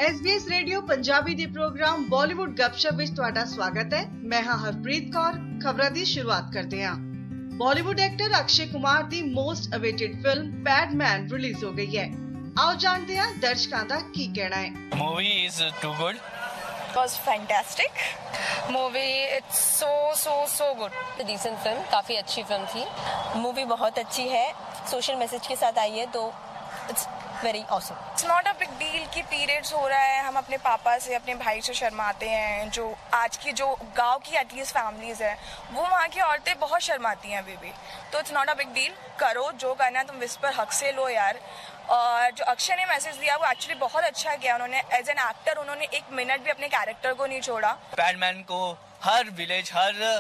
SBS radio Punjabi ਦੇ programme Bollywood ਗੱਪਸ਼ਪ ਵਿੱਚ ਤੁਹਾਡਾ ਸਵਾਗਤ ਹੈ। ਮੈਂ ਹਾਂ ਹਰਪ੍ਰੀਤ ਕੌਰ। ਖਬਰਾਂ ਦੀ ਸ਼ੁਰੂਆਤ ਕਰਦੇ ਹਾਂ। ਬਾਲੀਵੁੱਡ ਐਕਟਰ ਅਕਸ਼ੇ ਕੁਮਾਰ ਦੀ most awaited film Padman release ਹੋ ਗਈ ਹੈ। ਆਓ ਜਾਣਦੇ ਹਾਂ ਦਰਸ਼ਕਾਂ ਦਾ ਕੀ ਕਹਿਣਾ ਹੈ। Movie is too good. Was fantastic. Movie it's so good. Decent film, काफी अच्छी फिल्म थी। Movie बहुत अच्छी है, सोशल मैसेज के साथ आई है तो it's very awesome. It's not a big deal कि पीरियड्स हो रहा है, हम अपने पापा से अपने भाई से शर्माते हैं। जो आज की जो गांव की एटलीस्ट फैमिलीज है वो वहाँ की औरतें बहुत शर्माती हैं अभी भी, तो it's not a big deal. करो जो करना है, तुम विस्पर हक से लो यार। और जो अक्षय ने मैसेज दिया वो एक्चुअली बहुत अच्छा किया उन्होंने। एज एन एक्टर उन्होंने एक मिनट भी अपने कैरेक्टर को नहीं छोड़ा। पैडमैन को हर विलेज, हर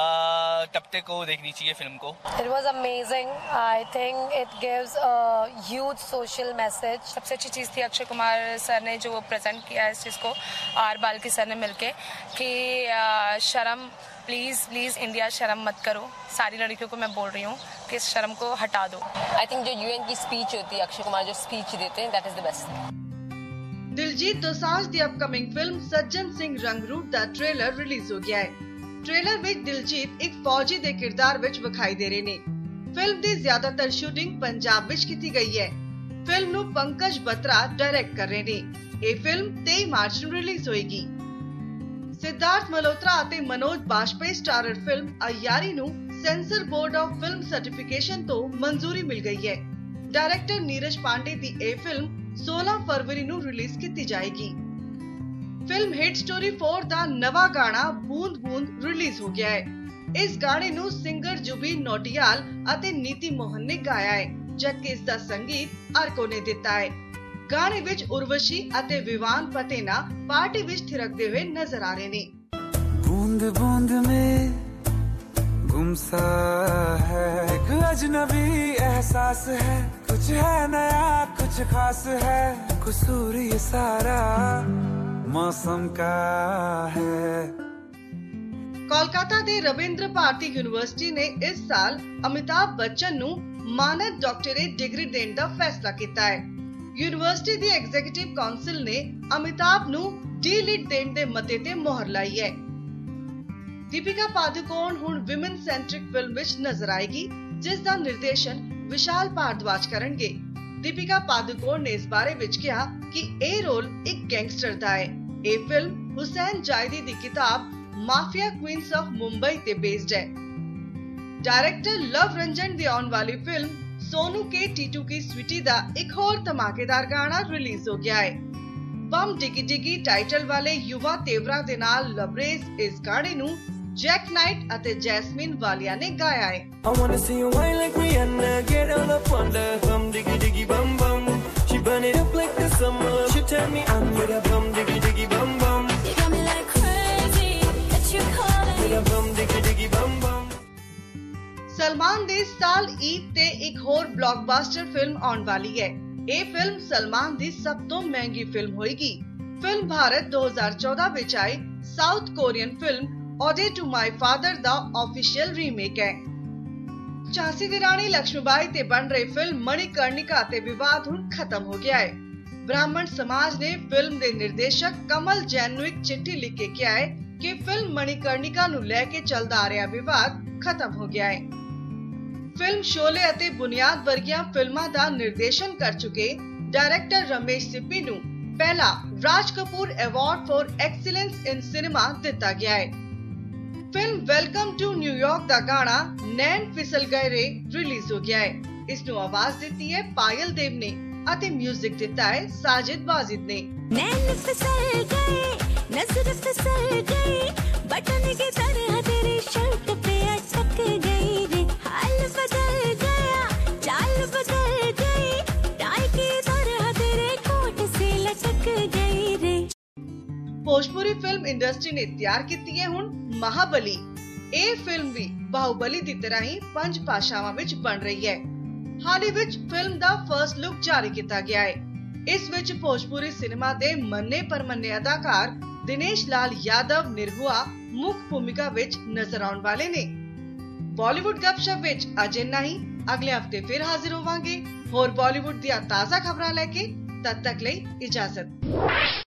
तबके को देखनी चाहिए फिल्म को। It was amazing. I think it gives a huge social message. सबसे अच्छी चीज़ थी अक्षय कुमार सर ने जो प्रेजेंट किया है इस चीज़ को, आर बाल्की सर ने मिलके, कि शर्म प्लीज़ इंडिया शर्म मत करो। सारी लड़कियों को मैं बोल रही हूँ कि इस शर्म को हटा दो। I think जो UN की स्पीच होती है, अक्षय कुमार जो स्पीच देते हैं, that is the best thing. Diljit Dosanjh ਦੀ ਅਪਕਮਿੰਗ ਫਿਲਮ ਸੱਜਣ ਸਿੰਘ ਰੰਗਰੂਟ ਦਾ ਟ੍ਰੇਲਰ ਰਿਲੀਜ਼ ਹੋ ਗਿਆ ਹੈ। ਟ੍ਰੇਲਰ ਵਿੱਚ ਦਿਲਜੀਤ ਇੱਕ ਫੌਜੀ ਦੇ ਕਿਰਦਾਰ ਵਿੱਚ ਵਿਖਾਈ ਦੇ ਰਹੇ ਨੇ। ਫਿਲਮ ਦੀ ਜ਼ਿਆਦਾਤਰ ਸ਼ੂਟਿੰਗ ਪੰਜਾਬ ਵਿੱਚ ਕੀਤੀ ਗਈ ਹੈ। ਫਿਲਮ ਨੂੰ ਪੰਕਜ ਬਤਰਾ ਡਾਇਰੈਕਟ ਕਰ ਰਹੇ ਨੇ। ਇਹ ਫਿਲਮ 23 ਮਾਰਚ ਨੂੰ ਰਿਲੀਜ਼ ਹੋਏਗੀ। ਸਿਧਾਰਥ ਮਲਹੋਤਰਾ ਅਤੇ ਮਨੋਜ ਬਾਜਪੇਈ ਸਟਾਰਰ ਫਿਲਮ ਅਯਾਰੀ ਨੂੰ censor board of film certification ਤੋਂ ਮਨਜ਼ੂਰੀ ਮਿਲ ਗਈ ਹੈ। ਡਾਇਰੈਕਟਰ ਨੀਰਜ ਪਾਂਡੇ ਦੀ ਇਹ ਫਿਲਮ 16 ਫਰਵਰੀ ਨੂੰ ਰਿਲੀਜ਼ ਕੀਤੀ ਜਾਏਗੀ। ਫਿਲਮ ਹਿੱਟ ਸਟੋਰੀ 4 ਦਾ ਨਵਾਂ ਗਾਣਾ ਬੂੰਦ ਬੂੰਦ ਰਿਲੀਜ਼ ਹੋ ਗਿਆ ਹੈ। ਇਸ ਗਾਣੇ ਨੂੰ ਸਿੰਗਰ ਜੁਬੀਨ ਨੋਟਿਆਲ ਅਤੇ ਨੀਤੀ ਮੋਹਨ ਨੇ ਗਾਇਆ ਹੈ, ਜਦਕਿ ਇਸ ਦਾ ਸੰਗੀਤ ਅਰਕੋ ਨੇ ਦਿੱਤਾ ਹੈ। ਗਾਣੇ ਵਿੱਚ ਉਰਵਸ਼ੀ ਅਤੇ ਵਿਵਾਨ ਪਤੇਨਾ ਪਾਰਟੀ ਵਿੱਚ ਥਿਰਕਦੇ ਹੋਏ ਨਜ਼ਰ ਆ ਰਹੇ ਨੇ। बूंद बूंद में गुमसा है एक अजनबी एहसास है, कुछ है नया कुछ खास है, कसूर ये सारा मौसम का है। ਕੋਲਕਾਤਾ ਦੇ ਰਵਿੰਦਰ ਭਾਰਤੀ ਯੂਨੀਵਰਸਿਟੀ ਨੇ ਇਸ ਸਾਲ ਅਮਿਤਾਭ ਬੱਚਨ ਨੂੰ ਮਾਨਦ ਡਾਕਟਰੇਟ ਡਿਗਰੀ ਦੇਣ ਦਾ ਫੈਸਲਾ ਕੀਤਾ ਹੈ। ਯੂਨੀਵਰਸਿਟੀ ਦੀ ਐਗਜ਼ੀਕਿਊਟਿਵ ਕਾਉਂਸਲ ਨੇ ਅਮਿਤਾਭ ਨੂੰ ਡੀ.ਲਿਟ ਦੇਣ ਦੇ ਮਤੇ ਤੇ ਮੋਹਰ ਲਾਈ ਹੈ। ਦੀਪਿਕਾ ਪਾਦੂਕੋਣ ਹੁਣ ਵਿਮਨ ਸੈਂਟਰਿਕ ਫਿਲਮ ਵਿੱਚ ਨਜ਼ਰ ਆਏਗੀ, ਜਿਸ ਦਾ ਨਿਰਦੇਸ਼ਨ ਵਿਸ਼ਾਲ ਭਾਰਦਵਾਜ ਕਰਨਗੇ। ਦੀਪਿਕਾ ਪਾਦੂਕੋਣ ਨੇ ਇਸ ਬਾਰੇ ਵਿੱਚ ਕਿਹਾ ਕਿ ਇਹ ਰੋਲ ਇੱਕ ਗੈਂਗਸਟਰ ਦਾ ਹੈ। ਇਹ ਫਿਲਮ ਹੁਸੈਨ ਜਾਇਦੀ ਦੀ ਕਿਤਾਬ ਮਾਫੀਆ ਕੁਈਨਸ ਆਫ ਮੁੰਬਈ ਤੇ ਬੇਸਡ ਹੈ। ਡਾਇਰੈਕਟਰ ਲਵ ਰੰਜਨ ਦੀ ਆਉਣ ਵਾਲੀ ਫਿਲਮ ਸੋਨੂ ਕੇ ਟੀਟੂ ਕੀ ਸਵੀਟੀ ਦਾ ਇੱਕ ਹੋਰ ਧਮਾਕੇਦਾਰ ਗਾਣਾ ਰਿਲੀਜ਼ ਹੋ ਗਿਆ ਹੈ। ਬਮ ਡਿਗੀ ਡਿਗੀ ਟਾਈਟਲ ਵਾਲੇ ਯੁਵਾ ਤੇਵਰਾ ਦੇ ਨਾਲ ਲਬਰੇਜ਼ ਇਸ ਗਾਣੇ ਨੂੰ ਜੈਕ ਨਾਈਟ ਅਤੇ ਜੈਸਮੀਨ ਵਾਲੀਆ ਨੇ ਗਾਇਆ ਹੈ। I wanna see you wine like Rihanna, get all up on the bum diggy diggy bum bum. She burn it up like the summer. She turn me on with a bum diggy diggy bum bum. You got me like crazy that you calling With a bum diggy diggy bum bum. Salman ਦੀ ਇਸ ਸਾਲ ਈਦ ਤੇ ਇੱਕ ਹੋਰ blockbuster film ਆਉਣ ਵਾਲੀ ਹੈ। ਇਹ film Salman ਦੀ ਸਭ ਤੋਂ ਮਹਿੰਗੀ ਫਿਲਮ ਹੋਏਗੀ। ਫਿਲਮ ਭਾਰਤ 2014 ਵਿੱਚ ਆਈ South Korean film Ode to my father ਦਾ ਆਫੀਸ਼ੀਅਲ ਰੀਮੇਕ ਹੈ। ਝਾਂਸੀ ਦੀ ਰਾਣੀ ਲక్ష్ਮੀਬਾਈ ਤੇ ਬਣ ਰਹੀ ਫਿਲਮ ਮਣੀਕਰਣਿਕਾ ਤੇ ਵਿਵਾਦ ਹੁਣ ਖਤਮ ਹੋ ਗਿਆ ਹੈ। ਬ੍ਰਾਹਮਣ ਸਮਾਜ ਨੇ ਫਿਲਮ ਦੇ ਨਿਰਦੇਸ਼ਕ ਕਮਲ ਜੈਨ ਨੂੰ ਇੱਕ ਚਿੱਠੀ ਲਿਖ ਕੇ ਕਿਹਾ ਹੈ ਕਿ ਫਿਲਮ ਮਣੀਕਰਣਿਕਾ ਨੂੰ ਲੈ ਕੇ ਚੱਲਦਾ ਆ ਰਿਹਾ ਵਿਵਾਦ ਖਤਮ ਹੋ ਗਿਆ ਹੈ। ਫਿਲਮ ਸ਼ੋਲੇ ਅਤੇ ਬੁਨਿਆਦ ਵਰਗੀਆਂ ਫਿਲਮਾਂ ਦਾ ਨਿਰਦੇਸ਼ਨ ਕਰ ਚੁੱਕੇ ਡਾਇਰੈਕਟਰ ਰਮੇਸ਼ ਸਿੱਪੀ ਨੂੰ ਪਹਿਲਾ Raj Kapoor award for excellence in cinema ਦਿੱਤਾ ਗਿਆ ਹੈ। ਫਿਲਮ ਵੈਲਕਮ ਟੂ ਨਿਊਯਾਰਕ ਦਾ ਗਾਣਾ ਨੈਣ ਫਿਸਲ ਗਏ ਰੇ ਰਿਲੀਜ਼ ਹੋ ਗਿਆ ਹੈ। ਇਸ ਨੂੰ ਆਵਾਜ਼ ਦਿੱਤੀ ਹੈ ਪਾਇਲ ਦੇਵ ਨੇ ਅਤੇ 뮤직 ਦਿੱਤਾ ਹੈ ਸਾਜਿਦ ਵਾजिद ਨੇ। नैन फिसल गए नजर फिसल गई बटन की तरह तेरी शर्ट पे अटक गई रे, हाल बदल गया चाल बदल गई टाई की तरह तेरे कोट से लटक गई रे। ਭੋਜਪੁਰੀ ਫਿਲਮ ਇੰਡਸਟਰੀ ਨੇ ਤਿਆਰ ਕੀਤੀ ਹੈ ਹੁਣ ਮਹਾਬਲੀ। ਇਹ ਫਿਲਮ ਵੀ ਬਾਹੂਬਲੀ ਦੀ ਤਰ੍ਹਾਂ ਹੀ 5 ਭਾਸ਼ਾਵਾਂ ਵਿੱਚ ਬਣ ਰਹੀ ਹੈ। ਹਾਲ ਹੀ ਵਿੱਚ ਫਿਲਮ ਦਾ ਫਰਸਟ ਲੁੱਕ ਜਾਰੀ ਕੀਤਾ ਗਿਆ ਹੈ। ਇਸ ਵਿੱਚ ਭੋਜਪੁਰੀ ਸਿਨੇਮਾ ਦੇ ਮੰਨੇ ਪਰਮੰਨੇ ਅਦਾਕਾਰ ਦਿਨੇਸ਼ ਲਾਲ ਯਾਦਵ ਨਿਰਹੁਆ ਮੁੱਖ ਭੂਮਿਕਾ ਵਿੱਚ ਨਜ਼ਰ ਆਉਣ ਵਾਲੇ ਨੇ। ਬਾਲੀਵੁੱਡ ਗੱਪਸ਼ਪ ਵਿੱਚ ਅੱਜ ਇੰਨਾ ਹੀ। ਅਗਲੇ ਹਫਤੇ ਫਿਰ ਹਾਜ਼ਰ ਹੋਵਾਂਗੇ ਹੋਰ ਬਾਲੀਵੁੱਡ ਦੀਆਂ ਤਾਜ਼ਾ ਖਬਰਾਂ ਲੈ ਕੇ। ਤਦ ਤੱਕ ਲਈ ਇਜਾਜ਼ਤ।